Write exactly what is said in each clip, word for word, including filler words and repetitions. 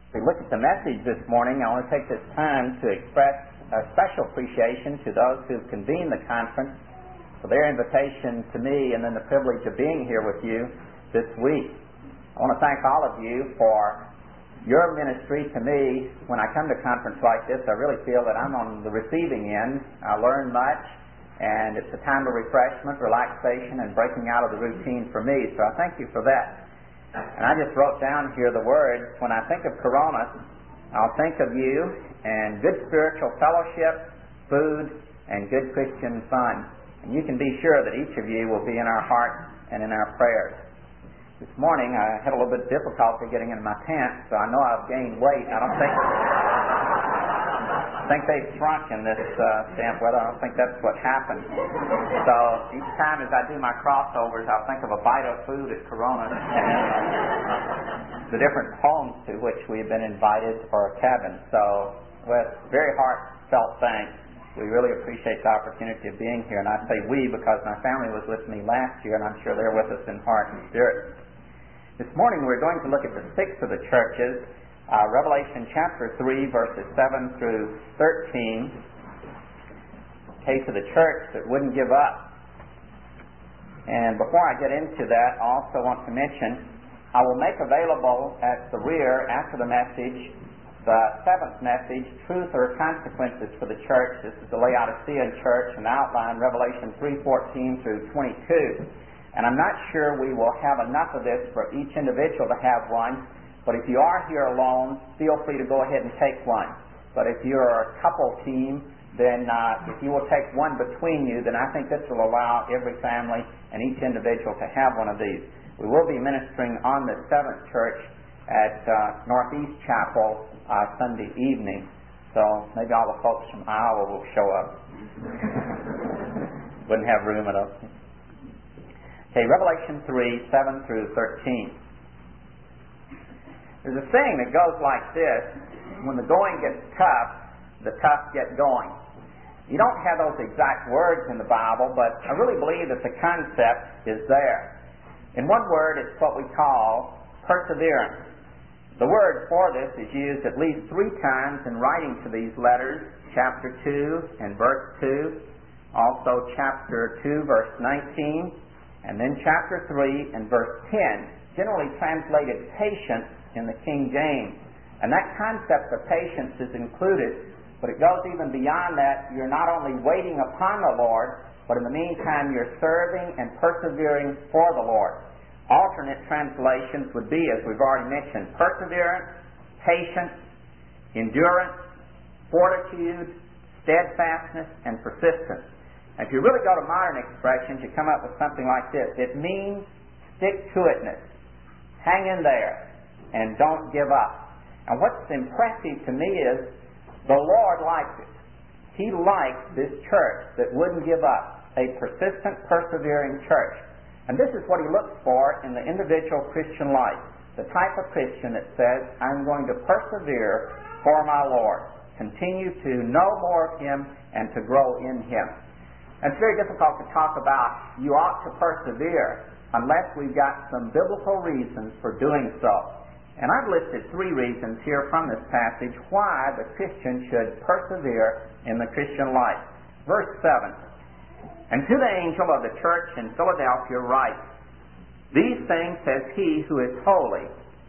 we look at the message this morning, I want to take this time to express a special appreciation to those who've convened the conference for their invitation to me and then the privilege of being here with you this week. I want to thank all of you for your ministry to me. When I come to a conference like this, I really feel that I'm on the receiving end. I learn much, and it's a time of refreshment, relaxation, and breaking out of the routine for me. So I thank you for that. And I just wrote down here the words, when I think of Corona, I'll think of you and good spiritual fellowship, food, and good Christian fun. And you can be sure that each of you will be in our hearts and in our prayers. This morning I had a little bit of difficulty getting in my pants, so I know I've gained weight. I don't think I think they've shrunk in this uh, damp weather. I don't think that's what happened. So each time as I do my crossovers, I'll think of a bite of food at Corona and the different homes to which we've been invited for a cabin. So with very heartfelt thanks, we really appreciate the opportunity of being here. And I say we because my family was with me last year, and I'm sure they're with us in heart and spirit. This morning we're going to look at the sixth of the churches, uh, Revelation chapter three, verses seven through thirteen. Case of the church that wouldn't give up. And before I get into that, I also want to mention I will make available at the rear after the message the seventh message, Truth or Consequences for the Church. This is the Laodicean church, and outline Revelation three fourteen through twenty-two. And I'm not sure we will have enough of this for each individual to have one, but if you are here alone, feel free to go ahead and take one. But if you're a couple team, then uh, if you will take one between you, then I think this will allow every family and each individual to have one of these. We will be ministering on the seventh church at uh, Northeast Chapel uh, Sunday evening, so maybe all the folks from Iowa will show up. Wouldn't have room enough. Okay, Revelation three, seven through thirteen. There's a saying that goes like this: when the going gets tough, the tough get going. You don't have those exact words in the Bible, but I really believe that the concept is there. In one word, it's what we call perseverance. The word for this is used at least three times in writing to these letters, chapter two and verse two, also chapter two, verse nineteen, and then chapter three and verse ten, generally translated patience in the King James. And that concept of patience is included, but it goes even beyond that. You're not only waiting upon the Lord, but in the meantime you're serving and persevering for the Lord. Alternate translations would be, as we've already mentioned, perseverance, patience, endurance, fortitude, steadfastness, and persistence. And if you really go to modern expressions, you come up with something like this. It means stick-to-itness. Hang in there and don't give up. And what's impressive to me is the Lord likes it. He likes this church that wouldn't give up, a persistent, persevering church. And this is what He looks for in the individual Christian life, the type of Christian that says, I'm going to persevere for my Lord, continue to know more of Him and to grow in Him. And it's very difficult to talk about you ought to persevere unless we've got some biblical reasons for doing so. And I've listed three reasons here from this passage why the Christian should persevere in the Christian life. Verse seven. And to the angel of the church in Philadelphia write, these things says He who is holy,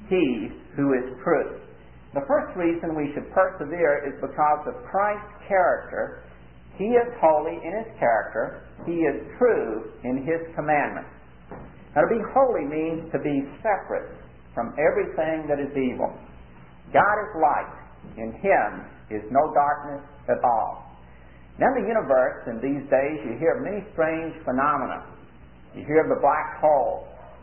He who is true. The first reason we should persevere is because of Christ's character. He is holy in His character. He is true in His commandments. Now, to be holy means to be separate from everything that is evil. God is light. In Him is no darkness at all. Now, in the universe in these days, you hear of many strange phenomena. You hear of the black hole,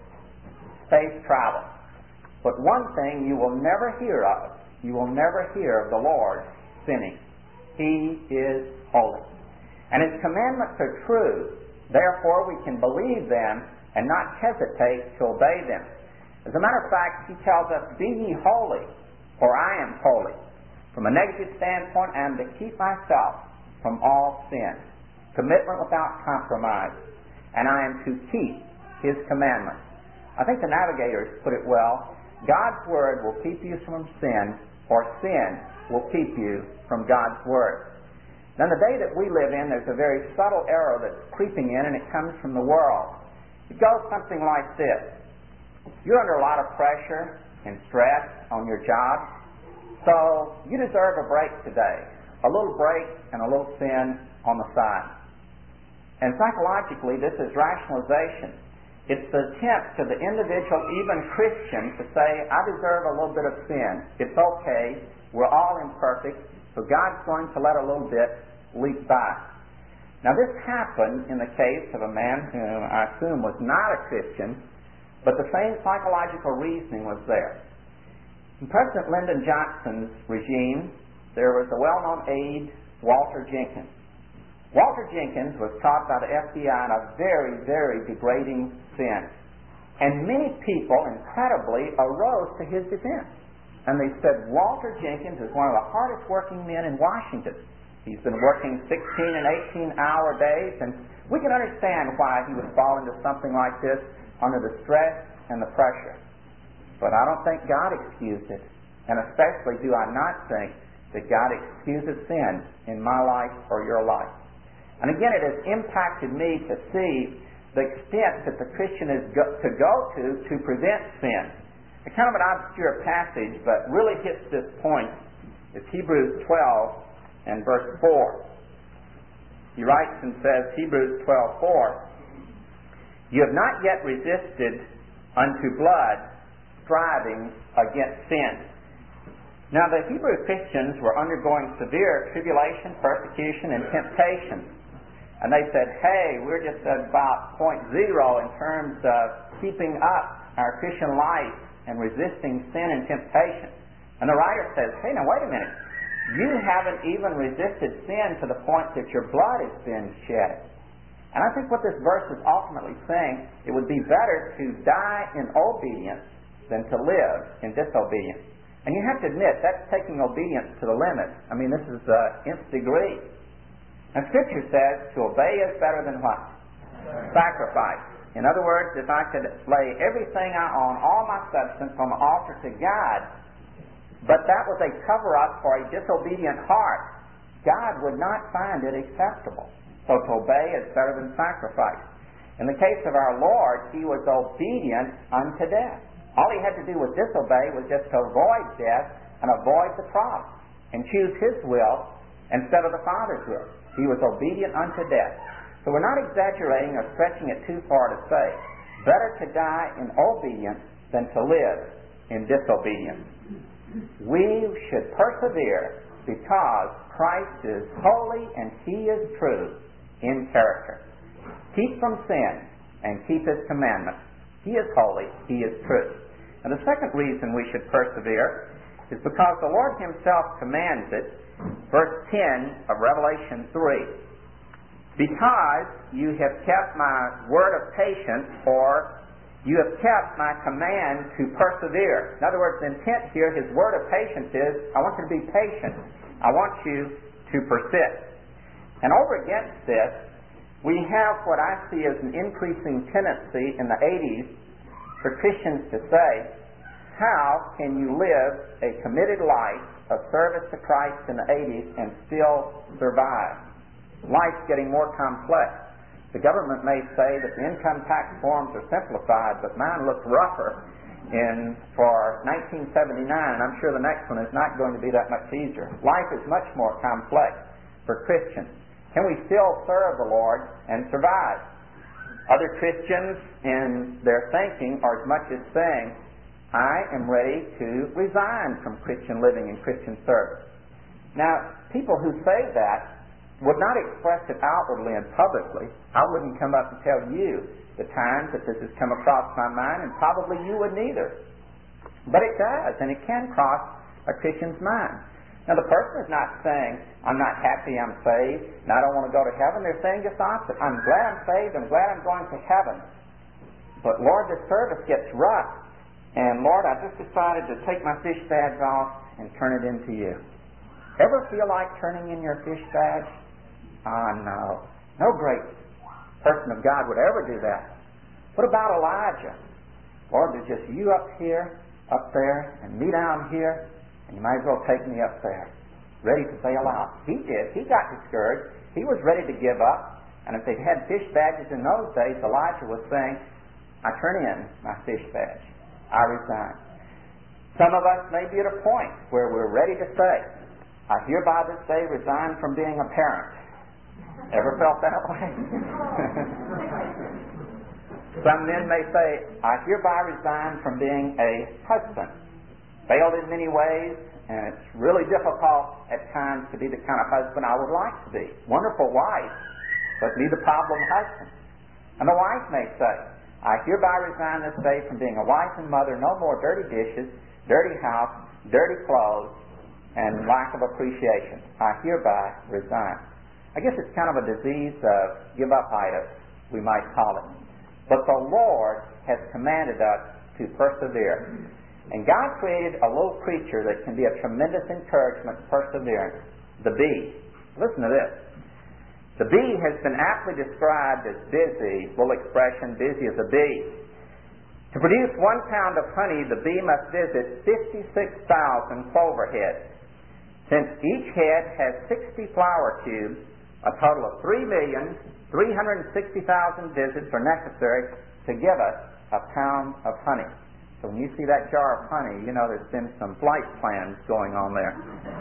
space travel. But one thing you will never hear of, you will never hear of the Lord sinning. He is holy. And His commandments are true. Therefore, we can believe them and not hesitate to obey them. As a matter of fact, He tells us, be ye holy, for I am holy. From a negative standpoint, I am to keep myself from all sin. Commitment without compromise. And I am to keep His commandments. I think the Navigators put it well. God's Word will keep you from sin, or sin will keep you from God's Word. Now, in the day that we live in, there's a very subtle error that's creeping in, and it comes from the world. It goes something like this. You're under a lot of pressure and stress on your job, so you deserve a break today. A little break and a little sin on the side. And psychologically, this is rationalization. It's the attempt to the individual, even Christian, to say, I deserve a little bit of sin. It's okay. We're all imperfect. So God's going to let a little bit leak by. Now, this happened in the case of a man whom I assume was not a Christian, but the same psychological reasoning was there. In President Lyndon Johnson's regime, there was a well-known aide, Walter Jenkins. Walter Jenkins was caught by the F B I in a very, very degrading sin. And many people, incredibly, arose to his defense. And they said, Walter Jenkins is one of the hardest working men in Washington. He's been working sixteen and eighteen hour days, and we can understand why he would fall into something like this under the stress and the pressure. But I don't think God excused it. And especially do I not think that God excuses sin in my life or your life. And again, it has impacted me to see the extent that the Christian is go- to go to to prevent sin. A kind of an obscure passage, but really hits this point, is Hebrews twelve and verse four. He writes and says, Hebrews twelve four, you have not yet resisted unto blood, striving against sin. Now, the Hebrew Christians were undergoing severe tribulation, persecution, and temptation. And they said, hey, we're just at about point zero in terms of keeping up our Christian life and resisting sin and temptation. And the writer says, hey, now wait a minute. You haven't even resisted sin to the point that your blood has been shed. And I think what this verse is ultimately saying, it would be better to die in obedience than to live in disobedience. And you have to admit, that's taking obedience to the limit. I mean, this is the nth degree. And Scripture says to obey is better than what? Sacrifice. In other words, if I could lay everything I own, all my substance, on the altar to God, but that was a cover-up for a disobedient heart, God would not find it acceptable. So to obey is better than sacrifice. In the case of our Lord, He was obedient unto death. All He had to do with disobey was just to avoid death and avoid the cross and choose His will instead of the Father's will. He was obedient unto death. So we're not exaggerating or stretching it too far to say, better to die in obedience than to live in disobedience. We should persevere because Christ is holy and He is true in character. Keep from sin and keep His commandments. He is holy, He is true. And the second reason we should persevere is because the Lord Himself commands it. Verse ten of Revelation three. Because you have kept my word of patience, or you have kept my command to persevere. In other words, the intent here, His word of patience is, I want you to be patient. I want you to persist. And over against this, we have what I see as an increasing tendency in the eighties for Christians to say, how can you live a committed life of service to Christ in the eighties and still survive? Life's getting more complex. The government may say that the income tax forms are simplified, but mine looks rougher in for nineteen seventy-nine, and I'm sure the next one is not going to be that much easier. Life is much more complex for Christians. Can we still serve the Lord and survive? Other Christians in their thinking are as much as saying, I am ready to resign from Christian living and Christian service. Now, people who say that would not express it outwardly and publicly. I wouldn't come up and tell you the times that this has come across my mind, and probably you wouldn't either. But it does, and it can cross a Christian's mind. Now, the person is not saying, I'm not happy I'm saved, and I don't want to go to heaven. They're saying just the opposite. I'm glad I'm saved, I'm glad I'm going to heaven. But, Lord, this service gets rough. And, Lord, I just decided to take my fish badge off and turn it into you. Ever feel like turning in your fish badge? Ah, no. No great person of God would ever do that. What about Elijah? Lord, there's just you up here, up there and me down here, and you might as well take me up there, ready to bail out. He did. He got discouraged. He was ready to give up. And if they had fish badges in those days, Elijah was saying, I turn in my fish badge. I resign. Some of us may be at a point where we're ready to say, I hereby this day resign from being a parent. Ever felt that way? Some men may say, I hereby resign from being a husband. Failed in many ways, and it's really difficult at times to be the kind of husband I would like to be. Wonderful wife, but be the problem husband. And the wife may say, I hereby resign this day from being a wife and mother, no more dirty dishes, dirty house, dirty clothes, and lack of appreciation. I hereby resign. I guess it's kind of a disease of give-up-itis, we might call it. But the Lord has commanded us to persevere. And God created a little creature that can be a tremendous encouragement to perseverance, the bee. Listen to this. The bee has been aptly described as busy, little expression, busy as a bee. To produce one pound of honey, the bee must visit fifty-six thousand clover heads. Since each head has sixty flower tubes, a total of three million three hundred sixty thousand visits are necessary to give us a pound of honey. So when you see that jar of honey, you know there's been some flight plans going on there.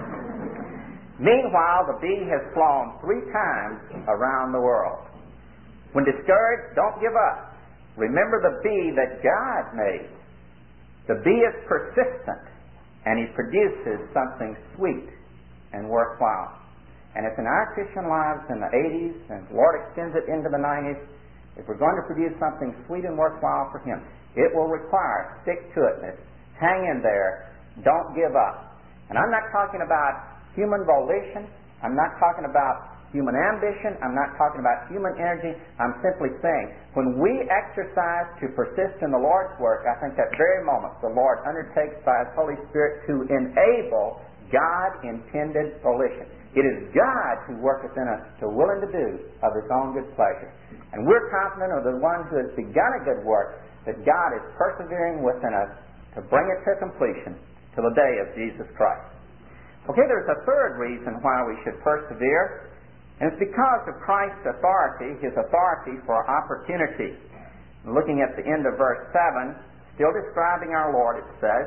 Meanwhile, the bee has flown three times around the world. When discouraged, don't give up. Remember the bee that God made. The bee is persistent, and he produces something sweet and worthwhile. And it's in our Christian lives in the eighties, and the Lord extends it into the nineties, if we're going to produce something sweet and worthwhile for Him, it will require stick-to-itness. Hang in there. Don't give up. And I'm not talking about human volition. I'm not talking about human ambition. I'm not talking about human energy. I'm simply saying, when we exercise to persist in the Lord's work, I think that very moment the Lord undertakes by His Holy Spirit to enable God-intended volition. It is God who worketh in us to will and to do of His own good pleasure. And we're confident of the one who has begun a good work, that God is persevering within us to bring it to completion till the day of Jesus Christ. Okay, there's a third reason why we should persevere, and it's because of Christ's authority, His authority for opportunity. Looking at the end of verse seven, still describing our Lord, it says,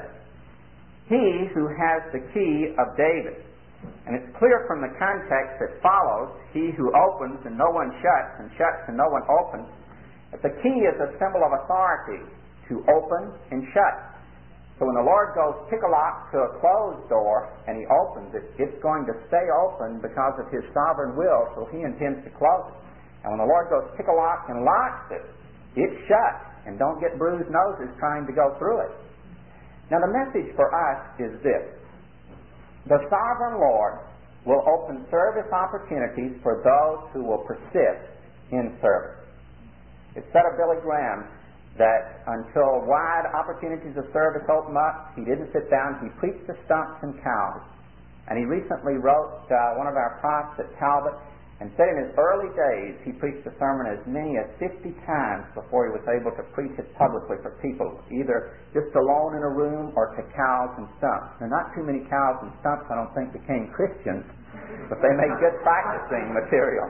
He who has the key of David. And it's clear from the context that follows, He who opens and no one shuts, and shuts and no one opens, that the key is a symbol of authority to open and shut. So when the Lord goes pick a lock to a closed door and He opens it, it's going to stay open because of His sovereign will, so He intends to close it. And when the Lord goes pick a lock and locks it, it's shut, and don't get bruised noses trying to go through it. Now the message for us is this. The sovereign Lord will open service opportunities for those who will persist in service. It said of Billy Graham that until wide opportunities of service opened up, he didn't sit down, he preached to stumps and cows. And he recently wrote uh, one of our profs at Talbot and said in his early days he preached a sermon as many as fifty times before he was able to preach it publicly for people, either just alone in a room or to cows and stumps. Now, not too many cows and stumps, I don't think, became Christians, but they made good practicing material.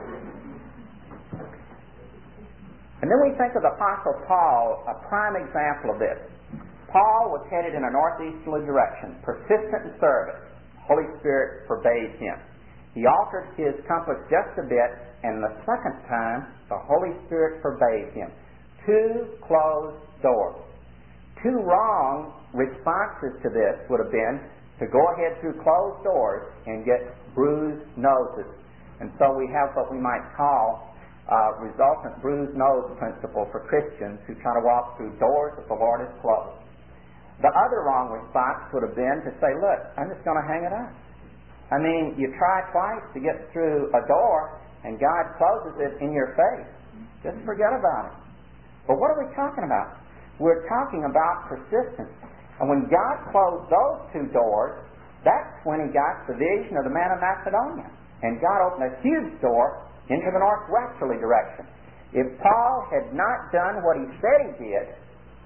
And then we think of the Apostle Paul, a prime example of this. Paul was headed in a northeasterly direction, persistent in service. Holy Spirit forbade him. He altered his compass just a bit, and the second time, the Holy Spirit forbade him. Two closed doors. Two wrong responses to this would have been to go ahead through closed doors and get bruised noses. And so we have what we might call uh, resultant bruised nose principle for Christians who try to walk through doors that the Lord has closed. The other wrong response would have been to say, look, I'm just going to hang it up. I mean, you try twice to get through a door, and God closes it in your face. Just forget about it. But what are we talking about? We're talking about persistence. And when God closed those two doors, that's when He got the vision of the man of Macedonia. And God opened a huge door into the northwesterly direction. If Paul had not done what he said he did,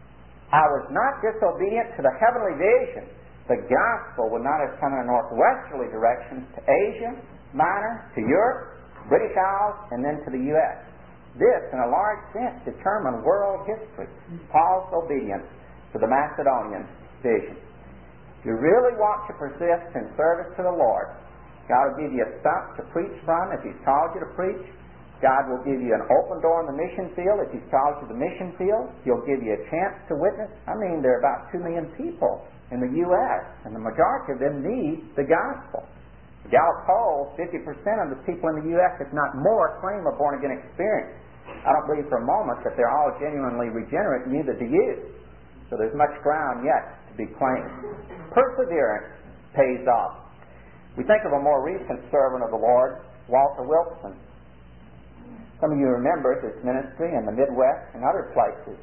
I was not disobedient to the heavenly vision, the gospel would not have come in a northwesterly direction to Asia Minor, to Europe, British Isles, and then to the U S This, in a large sense, determined world history. Paul's obedience to the Macedonian vision. If you really want to persist in service to the Lord, God will give you a stump to preach from if He's called you to preach. God will give you an open door in the mission field if He's called you to the mission field. He'll give you a chance to witness. I mean, there are about two million people in the U S, and the majority of them need the gospel. The Gallup poll, fifty percent of the people in the U S, if not more, claim a born-again experience. I don't believe for a moment that they're all genuinely regenerate, neither do you. So there's much ground yet to be claimed. Perseverance pays off. We think of a more recent servant of the Lord, Walter Wilson. Some of you remember his ministry in the Midwest and other places.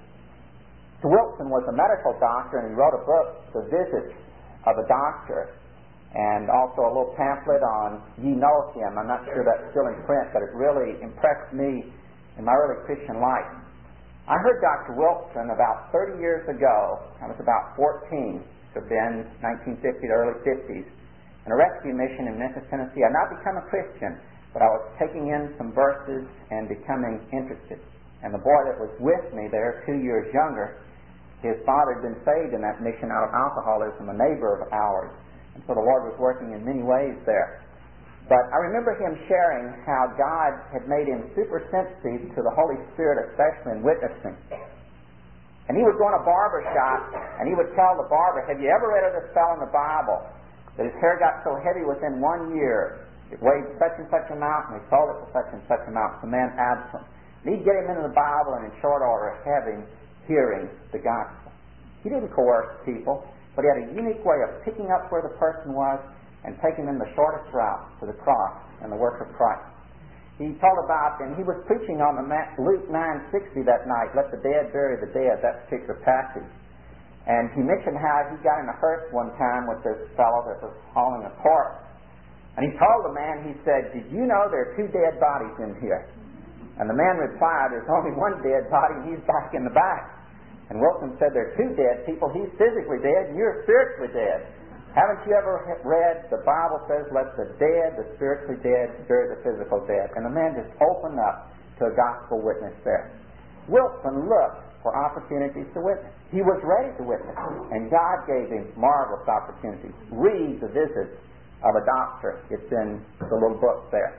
So Wilson was a medical doctor, and he wrote a book, The Visits of a Doctor, and also a little pamphlet on Ye Know Him. I'm not sure that's still in print, but it really impressed me in my early Christian life. I heard Doctor Wilson about thirty years ago. I was about fourteen, so been nineteen fifty to early fifties, in a rescue mission in Memphis, Tennessee. I had not become a Christian, but I was taking in some verses and becoming interested. And the boy that was with me there, two years younger, his father had been saved in that mission out of alcoholism, a neighbor of ours. And so the Lord was working in many ways there. But I remember him sharing how God had made him super sensitive to the Holy Spirit, especially in witnessing. And he would go in a barber shop, and he would tell the barber, have you ever read of this fellow in the Bible that his hair got so heavy within one year, it weighed such and such amount, and he sold it for such and such amount, the man Absalom. And he'd get him into the Bible, and in short order, have him hearing the gospel. He didn't coerce people, but he had a unique way of picking up where the person was and taking them the shortest route to the cross and the work of Christ. He told about, and he was preaching on the Luke nine sixty that night, let the dead bury the dead, that particular passage. And he mentioned how he got in a hearse one time with this fellow that was hauling a corpse. And he told the man, he said, did you know there are two dead bodies in here? And the man replied, there's only one dead body, and he's back in the back. And Wilson said, there are two dead people, he's physically dead, and you're spiritually dead. Haven't you ever read, the Bible says, let the dead, the spiritually dead, bury the physical dead. And the man just opened up to a gospel witness there. Wilson looked for opportunities to witness. He was ready to witness, and God gave him marvelous opportunities. Read The Visits of a Doctor. It's in the little book there.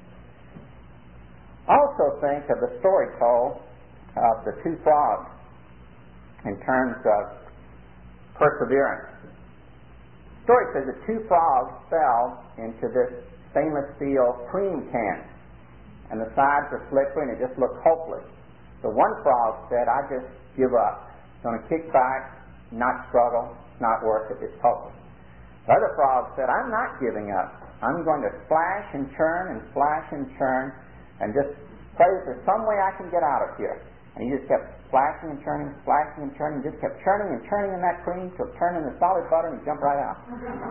Also think of the story told of the two frogs in terms of perseverance. The story says that two frogs fell into this stainless steel cream can, and the sides were slippery and it just looked hopeless. So one frog said, I just give up. I'm going to kick back, not struggle, it's not worth it, it's hopeless. The other frog said, I'm not giving up. I'm going to splash and churn and splash and churn and just pray that there's some way I can get out of here. And he just kept splashing and churning, splashing and churning, just kept churning and churning in that cream till it turned into solid butter and he jumped right out.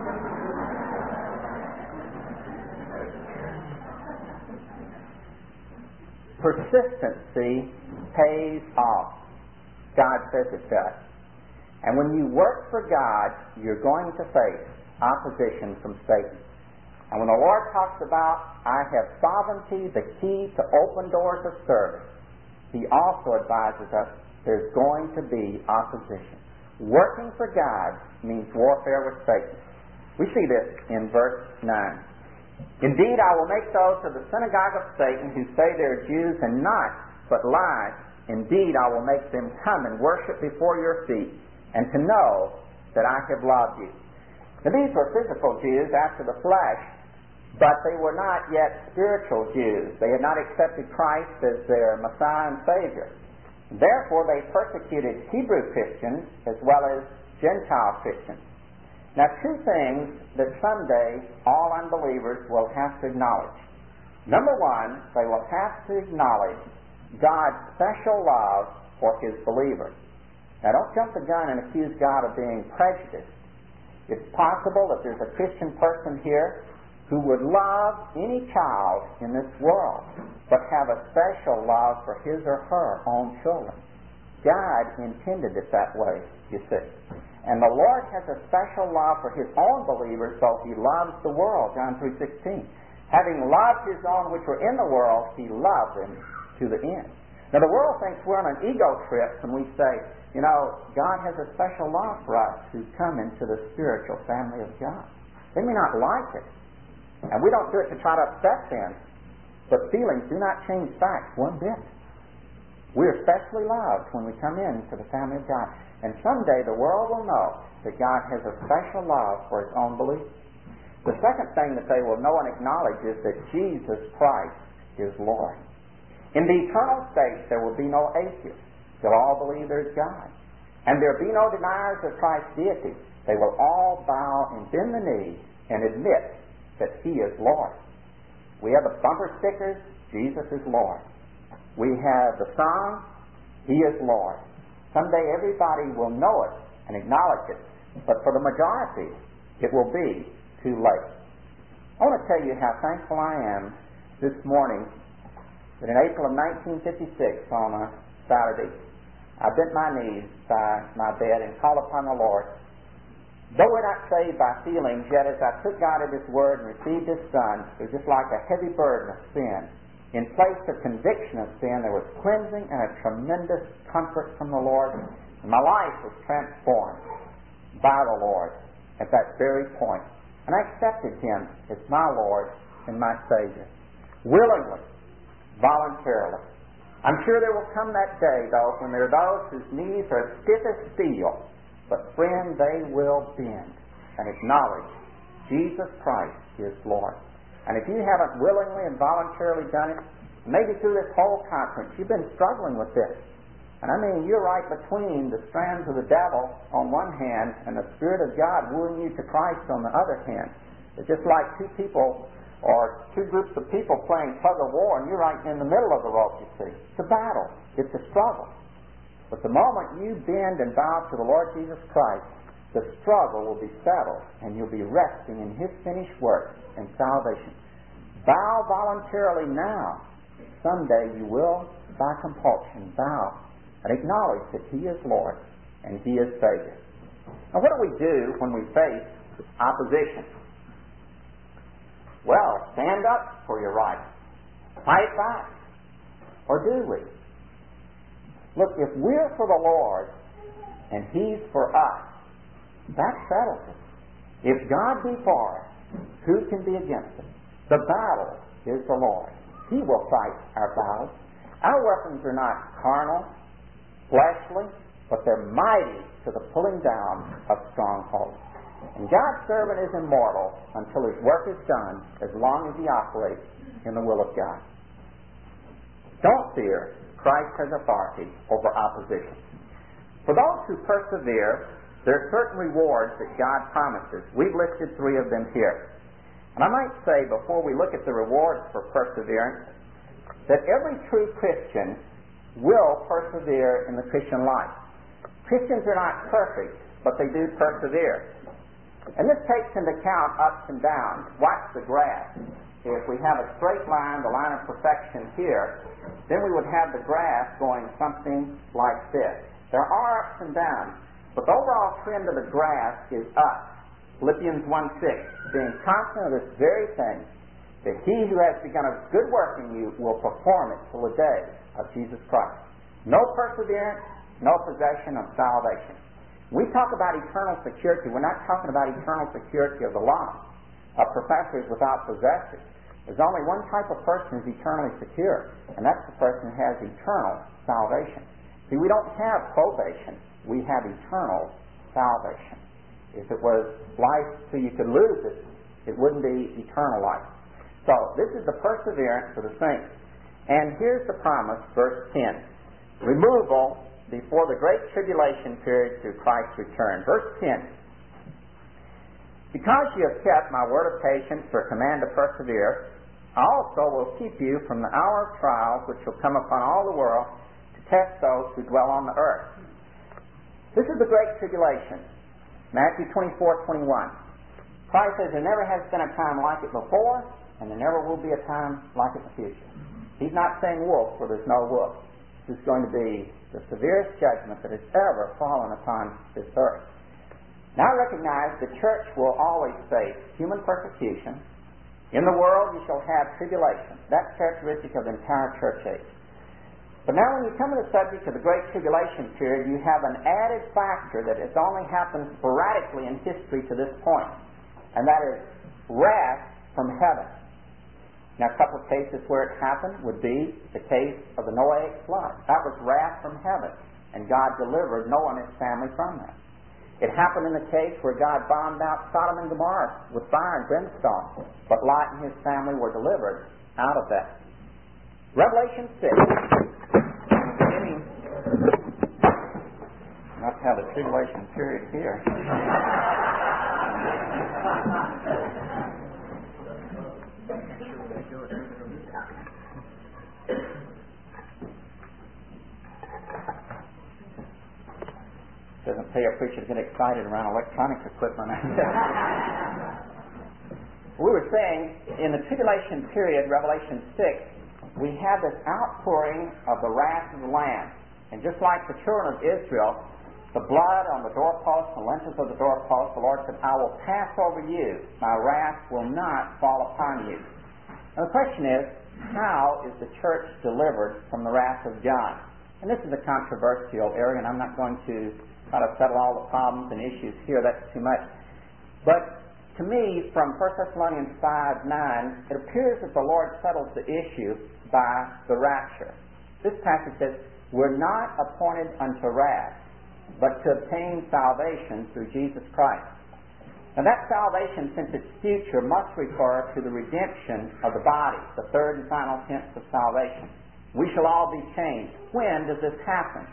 Persistency pays off. God says it does. And when you work for God, you're going to face opposition from Satan. And when the Lord talks about, I have sovereignty, the key to open doors of service, He also advises us there's going to be opposition. Working for God means warfare with Satan. We see this in verse nine. Indeed, I will make those of the synagogue of Satan who say they are Jews and not, but lie. Indeed, I will make them come and worship before your feet, and to know that I have loved you. Now, these were physical Jews after the flesh, but they were not yet spiritual Jews. They had not accepted Christ as their Messiah and Savior. Therefore, they persecuted Hebrew Christians as well as Gentile Christians. Now, two things that someday all unbelievers will have to acknowledge. Number one, they will have to acknowledge God's special love for His believers. Now, don't jump the gun and accuse God of being prejudiced. It's possible that there's a Christian person here who would love any child in this world, but have a special love for his or her own children. God intended it that way, you see. And the Lord has a special love for His own believers, so He loves the world, John three sixteen. Having loved His own which were in the world, He loved them to the end. Now the world thinks we're on an ego trip when we say, you know, God has a special love for us who come into the spiritual family of God. They may not like it. And we don't do it to try to upset them. But feelings do not change facts one bit. We're especially loved when we come into the family of God. And someday the world will know that God has a special love for His own believers. The second thing that they will know and acknowledge is that Jesus Christ is Lord. In the eternal state, there will be no atheists. They'll all believe there's God. And there will be no deniers of Christ's deity. They will all bow and bend the knee and admit that He is Lord. We have the bumper stickers, Jesus is Lord. We have the song, He is Lord. Someday everybody will know it and acknowledge it. But for the majority, it will be too late. I want to tell you how thankful I am this morning that in April of nineteen fifty-six, on a Saturday, I bent my knees by my bed and called upon the Lord. Though we're not saved by feelings, yet as I took God at His word and received His Son, it was just like a heavy burden of sin. In place of conviction of sin, there was cleansing and a tremendous comfort from the Lord. And my life was transformed by the Lord at that very point. And I accepted Him as my Lord and my Savior. Willingly, voluntarily. I'm sure there will come that day, though, when there are those whose knees are stiff as steel. But friend, they will bend and acknowledge Jesus Christ is Lord. And if you haven't willingly and voluntarily done it, maybe through this whole conference, you've been struggling with this. And I mean, you're right between the strands of the devil on one hand and the Spirit of God wooing you to Christ on the other hand. It's just like two people or two groups of people playing tug of war, and you're right in the middle of the rope, you see. It's a battle. It's a struggle. But the moment you bend and bow to the Lord Jesus Christ, the struggle will be settled, and you'll be resting in His finished work and salvation. Bow voluntarily now. Someday you will, by compulsion, bow and acknowledge that He is Lord and He is Savior. Now, what do we do when we face opposition? Well, stand up for your right. Fight back. Or do we? Look, if we're for the Lord and He's for us, that settles it. If God be for us, who can be against us? The battle is the Lord. He will fight our battles. Our weapons are not carnal, fleshly, but they're mighty to the pulling down of strongholds. And God's servant is immortal until His work is done, as long as he operates in the will of God. Don't fear. Christ has authority over opposition. For those who persevere, there are certain rewards that God promises. We've listed three of them here. And I might say, before we look at the rewards for perseverance, that every true Christian will persevere in the Christian life. Christians are not perfect, but they do persevere. And this takes into account ups and downs. Watch the graph. If we have a straight line, the line of perfection here, then we would have the graph going something like this. There are ups and downs, but the overall trend of the graph is up. Philippians one six, being confident of this very thing, that He who has begun a good work in you will perform it till the day of Jesus Christ. No perseverance, no possession of salvation. When we talk about eternal security, we're not talking about eternal security of the lost, of professors without possessors. There's only one type of person who's eternally secure, and that's the person who has eternal salvation. See, we don't have probation. We have eternal salvation. If it was life so you could lose it, it wouldn't be eternal life. So, this is the perseverance for the saints. And here's the promise, verse ten. Removal before the great tribulation period through Christ's return. Verse ten. Because you have kept my word of patience for a command to persevere, I also will keep you from the hour of trials which will come upon all the world to test those who dwell on the earth. This is the great tribulation. Matthew twenty-four twenty-one. Christ says there never has been a time like it before, and there never will be a time like it in the future. He's not saying wolf where there's no wolf. is going to be the severest judgment that has ever fallen upon this earth. Now recognize the church will always face human persecution. In the world you shall have tribulation. That's characteristic of the entire church age. But now when you come to the subject of the Great Tribulation period, you have an added factor that has only happened sporadically in history to this point, and that is wrath from heaven. Now a couple of cases where it happened would be the case of the Noahic flood. That was wrath from heaven, and God delivered Noah and his family from that. It happened in the case where God bombed out Sodom and Gomorrah with fire and brimstone, but Lot and his family were delivered out of that. Revelation six. Not have the tribulation period here. Doesn't pay a preacher to get excited around electronic equipment. We were saying in the tribulation period, Revelation six, we have this outpouring of the wrath of the Lamb. And just like the children of Israel, the blood on the doorpost, the lintels of the doorpost, the Lord said, I will pass over you. My wrath will not fall upon you. Now the question is, how is the church delivered from the wrath of God? And this is a controversial area, and I'm not going to try to settle all the problems and issues here. That's too much. But to me, from First Thessalonians five nine, it appears that the Lord settles the issue by the rapture. This passage says, we're not appointed unto wrath, but to obtain salvation through Jesus Christ. Now that salvation, since it's future, must refer to the redemption of the body, the third and final tense of salvation. We shall all be changed. When does this happen?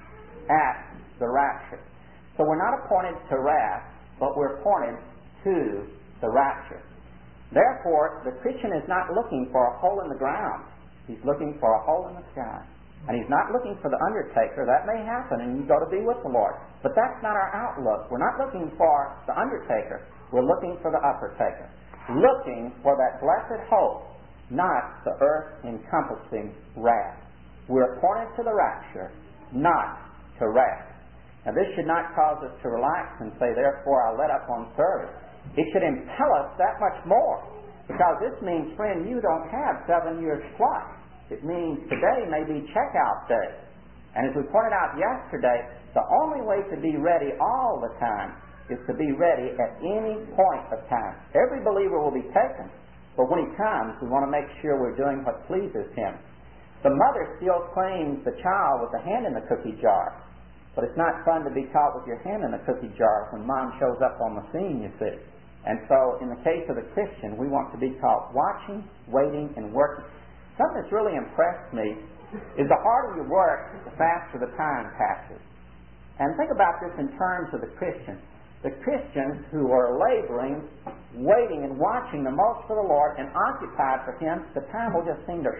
At the rapture. So we're not appointed to wrath, but we're appointed to the rapture. Therefore, the Christian is not looking for a hole in the ground. He's looking for a hole in the sky. And he's not looking for the undertaker. That may happen and you go to be with the Lord. But that's not our outlook. We're not looking for the undertaker. We're looking for the uppertaker. Looking for that blessed hope, not the earth-encompassing wrath. We're appointed to the rapture, not to wrath. Now this should not cause us to relax and say, therefore I let up on service. It should impel us that much more. Because this means, friend, you don't have seven years plus. It means today may be checkout day. And as we pointed out yesterday, the only way to be ready all the time is to be ready at any point of time. Every believer will be taken, but when he comes, we want to make sure we're doing what pleases him. The mother still claims the child with the hand in the cookie jar, but it's not fun to be caught with your hand in the cookie jar when mom shows up on the scene, you see. And so in the case of the Christian, we want to be caught watching, waiting, and working. Something that's really impressed me is the harder you work, the faster the time passes. And think about this in terms of the Christian. The Christians who are laboring, waiting, and watching the most for the Lord and occupied for Him, the time will just seem to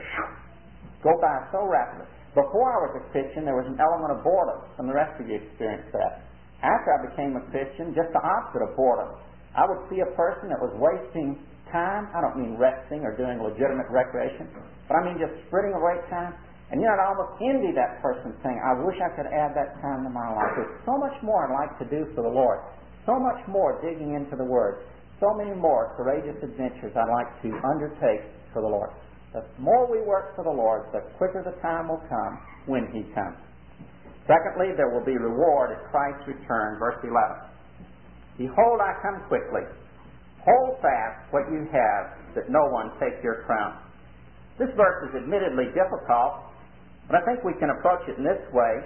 go by so rapidly. Before I was a Christian, there was an element of boredom. Some of the rest of you experienced that. After I became a Christian, just the opposite of boredom. I would see a person that was wasting time. I don't mean resting or doing legitimate recreation, but I mean just spreading away time. And you know, I'd almost envy that person saying, I wish I could add that time to my life. There's so much more I'd like to do for the Lord. So much more digging into the Word. So many more courageous adventures I'd like to undertake for the Lord. The more we work for the Lord, the quicker the time will come when He comes. Secondly, there will be reward at Christ's return. Verse eleven. Behold, I come quickly. Hold fast what you have, that no one take your crown. This verse is admittedly difficult, but I think we can approach it in this way.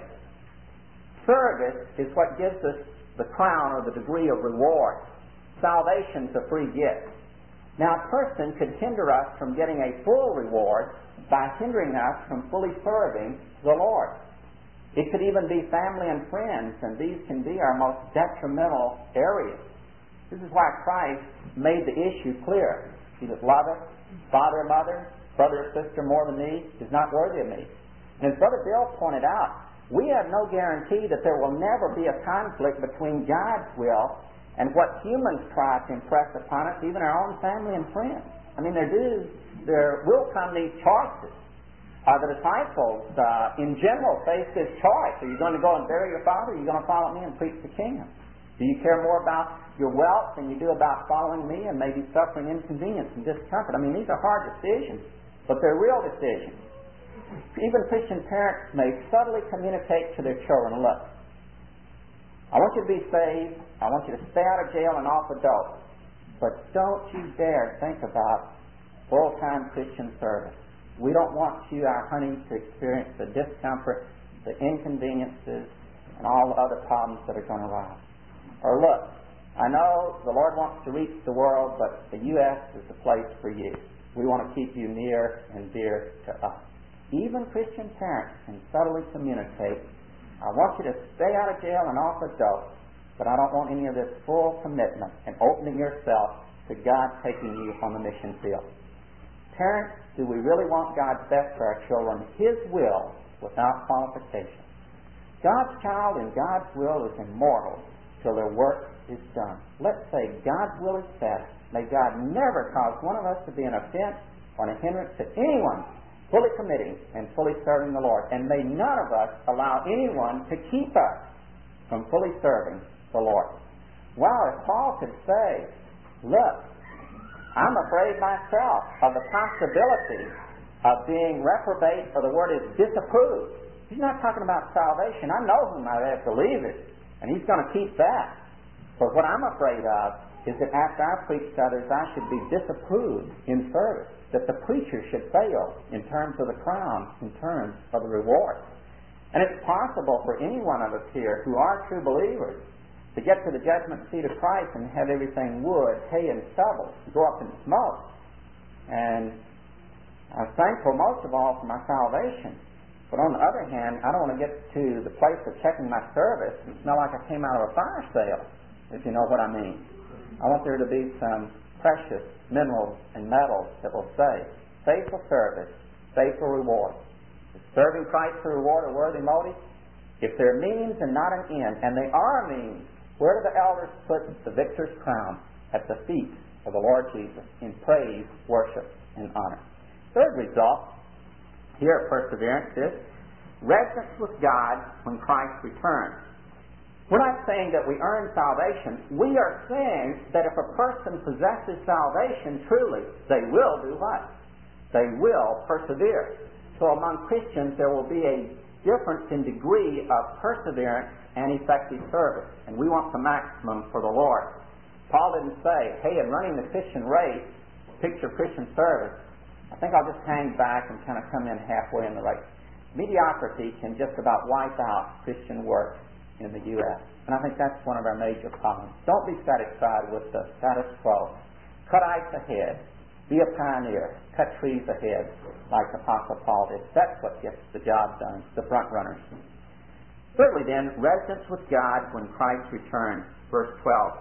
Service is what gives us the crown or the degree of reward. Salvation's a free gift. Now, a person could hinder us from getting a full reward by hindering us from fully serving the Lord. It could even be family and friends, and these can be our most detrimental areas. This is why Christ made the issue clear. He that loveth father or mother, brother or sister more than me, is not worthy of me. And as Brother Bill pointed out, we have no guarantee that there will never be a conflict between God's will and what humans try to impress upon us, even our own family and friends. I mean, there do, there will come these choices. Are the disciples, uh, in general, faced this choice? Are you going to go and bury your father, or are you going to follow me and preach the kingdom? Do you care more about your wealth than you do about following me and maybe suffering inconvenience and discomfort? I mean, these are hard decisions, but they're real decisions. Even Christian parents may subtly communicate to their children, look, I want you to be saved, I want you to stay out of jail and off the dope, but don't you dare think about full-time Christian service. We don't want you, our honey, to experience the discomfort, the inconveniences, and all the other problems that are going to arise. Or look, I know the Lord wants to reach the world, but the U S is the place for you. We want to keep you near and dear to us. Even Christian parents can subtly communicate, I want you to stay out of jail and off the dope, but I don't want any of this full commitment and opening yourself to God taking you on the mission field. Parents, do we really want God's best for our children, His will, without qualification? God's child in God's will is immortal till their work is done. Let's say God's will is best. May God never cause one of us to be an offense or a hindrance to anyone fully committing and fully serving the Lord. And may none of us allow anyone to keep us from fully serving the Lord. Wow, if Paul could say, look, I'm afraid myself of the possibility of being reprobate, or the word is disapproved. He's not talking about salvation. I know whom I have believed, and He's going to keep that. But what I'm afraid of is that after I preach to others, I should be disapproved in service, that the preacher should fail in terms of the crown, in terms of the reward. And it's possible for any one of us here who are true believers to get to the judgment seat of Christ and have everything wood, hay, and stubble, go up in smoke. And I'm thankful most of all for my salvation. But on the other hand, I don't want to get to the place of checking my service and smell like I came out of a fire sale, if you know what I mean. I want there to be some precious minerals and metals that will say, faithful service, faithful reward. Is serving Christ for reward a worthy motive? If they're means and not an end, and they are means, where do the elders put the victor's crown? At the feet of the Lord Jesus in praise, worship, and honor. Third result here at Perseverance is residence with God when Christ returns. We're not saying that we earn salvation. We are saying that if a person possesses salvation truly, they will do what? They will persevere. So among Christians there will be a difference in degree of perseverance and effective service. And we want the maximum for the Lord. Paul didn't say, hey, in running the Christian race, picture Christian service, I think I'll just hang back and kind of come in halfway in the race. Mediocrity can just about wipe out Christian work in the U S And I think that's one of our major problems. Don't be satisfied with the status quo. Cut ice ahead. Be a pioneer. Cut trees ahead, like Apostle Paul did. That's what gets the job done, the front runners. Thirdly then, residence with God when Christ returns. Verse twelve.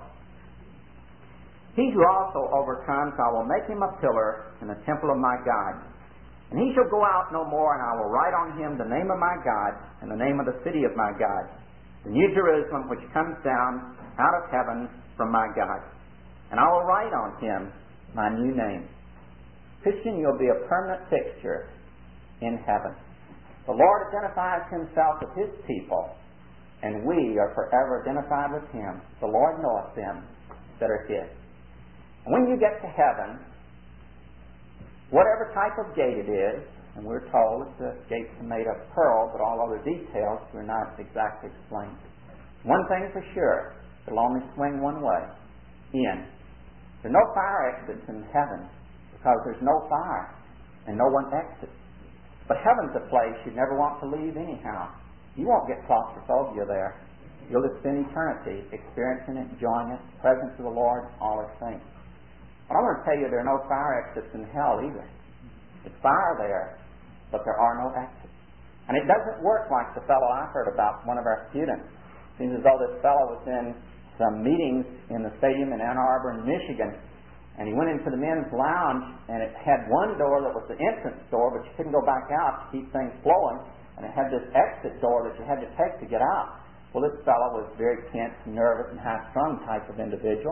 He who also overcomes, I will make him a pillar in the temple of my God. And he shall go out no more, and I will write on him the name of my God and the name of the city of my God, the new Jerusalem which comes down out of heaven from my God. And I will write on him my new name. Christian, you'll be a permanent fixture in heaven. The Lord identifies Himself with His people, and we are forever identified with Him. The Lord knoweth them that are His. And when you get to heaven, whatever type of gate it is, and we're told that the gates are made of pearl, but all other details are not exactly explained. One thing for sure, it'll only swing one way, in. There are no fire exits in heaven, because there's no fire, and no one exits. But heaven's a place you never want to leave anyhow. You won't get claustrophobia there. You'll just spend eternity experiencing it, enjoying it, the presence of the Lord, all His things. But I want to tell you there are no fire exits in hell either. There's fire there, but there are no exits. And it doesn't work like the fellow I heard about, one of our students. It seems as though this fellow was in some meetings in the stadium in Ann Arbor, in Michigan, and he went into the men's lounge, and it had one door that was the entrance door, but you couldn't go back out to keep things flowing, and it had this exit door that you had to take to get out. Well, this fellow was very tense, nervous, and high-strung type of individual.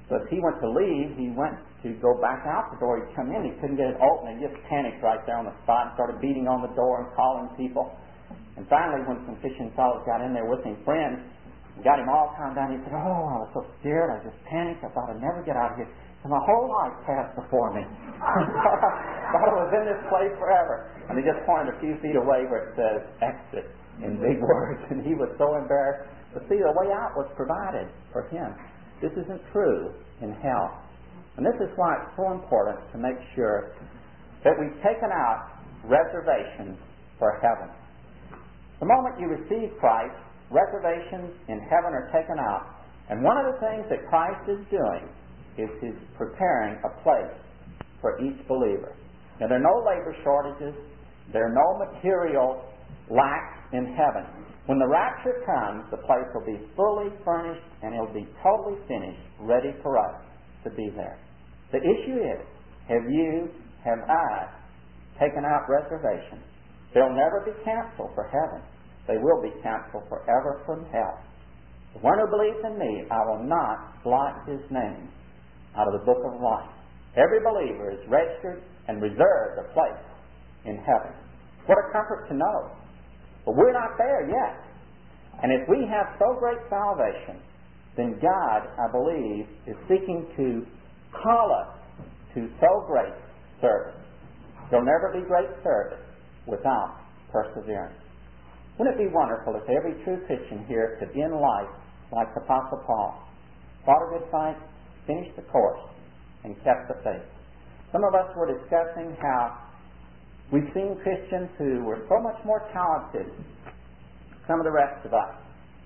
So as he went to leave, he went to go back out the door. He'd come in, he couldn't get it open, and he just panicked right there on the spot and started beating on the door and calling people. And finally, when some fishing fellows got in there with him, friends, got him all calmed down, he said, "Oh, I was so scared, I just panicked, I thought I'd never get out of here. And my whole life passed before me. I thought I was in this place forever." And he just pointed a few feet away where it says exit in big words, and he was so embarrassed. But see, the way out was provided for him. This isn't true in hell. And this is why it's so important to make sure that we've taken out reservations for heaven. The moment you receive Christ, reservations in heaven are taken out. And one of the things that Christ is doing is He's preparing a place for each believer. Now, there are no labor shortages. There are no material lacks in heaven. When the rapture comes, the place will be fully furnished and it will be totally finished, ready for us to be there. The issue is, have you, have I, taken out reservations? They'll never be canceled for heaven. They will be canceled forever from hell. The one who believes in me, I will not blot his name out of the book of life. Every believer is registered and reserved a place in heaven. What a comfort to know. But we're not there yet. And if we have so great salvation, then God, I believe, is seeking to call us to so great service. There'll never be great service without perseverance. Wouldn't it be wonderful if every true Christian here could end life like the Apostle Paul? Fought a good fight, finished the course, and kept the faith. Some of us were discussing how we've seen Christians who were so much more talented than some of the rest of us.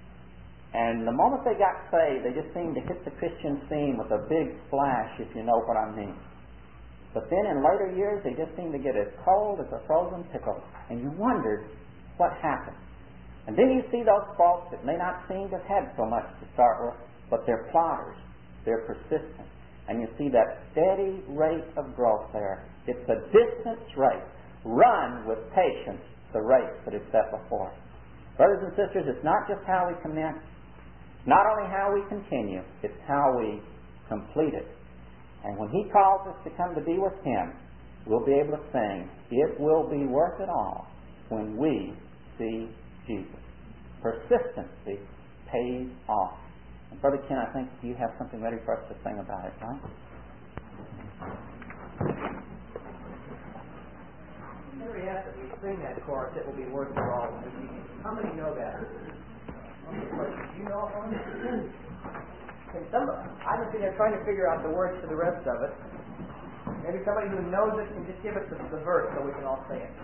And the moment they got saved, they just seemed to hit the Christian scene with a big splash, if you know what I mean. But then in later years, they just seemed to get as cold as a frozen pickle. And you wondered what happened. And then you see those folks that may not seem to have had so much to start with, but they're plotters. They're persistent. And you see that steady rate of growth there. It's a distance race. Run with patience the race that is set before us. Brothers and sisters, it's not just how we commence, not only how we continue, it's how we complete it. And when He calls us to come to be with Him, we'll be able to sing, "It will be worth it all when we see Jesus." Persistency pays off. And Brother Ken, I think you have something ready for us to sing about it, right? We have to sing that chorus, "It will be worth it all." How many know that? Do you know one? Can somebody, I've been sitting there trying to figure out the words to the rest of it. Maybe somebody who knows it can just give us the, the verse so we can all sing it. I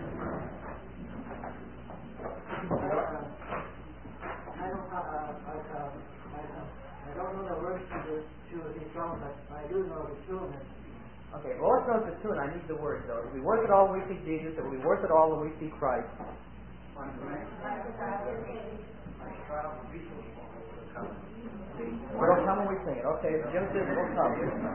don't, uh, I, uh, I, uh, I don't know the words to the, to the song, but I do know the tune. Okay, well, let's know the tune. I need the words, though. It will be worth it all when we see Jesus. It will be worth it all when we see Christ. It'll come when we sing it. Okay, Jim says it'll come.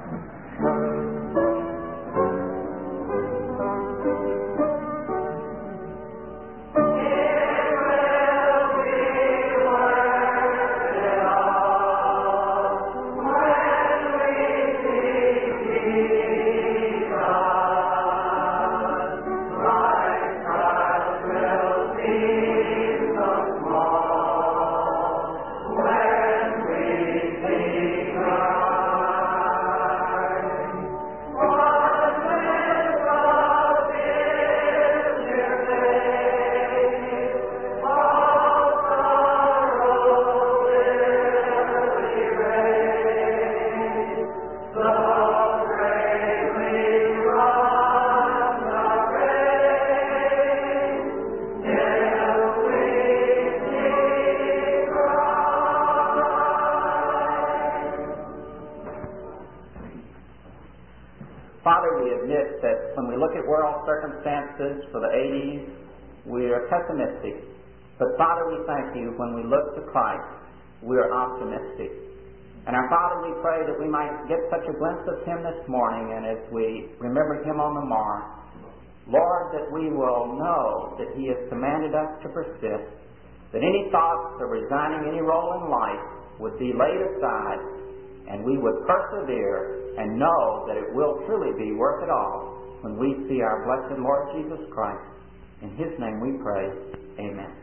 Circumstances for the eighties, we are pessimistic. But Father, we thank You when we look to Christ, we are optimistic. And our Father, we pray that we might get such a glimpse of Him this morning, and as we remember Him on the morrow, Lord, that we will know that He has commanded us to persist, that any thoughts of resigning any role in life would be laid aside, and we would persevere and know that it will truly be worth it all when we see our blessed Lord Jesus Christ. In His name we pray. Amen.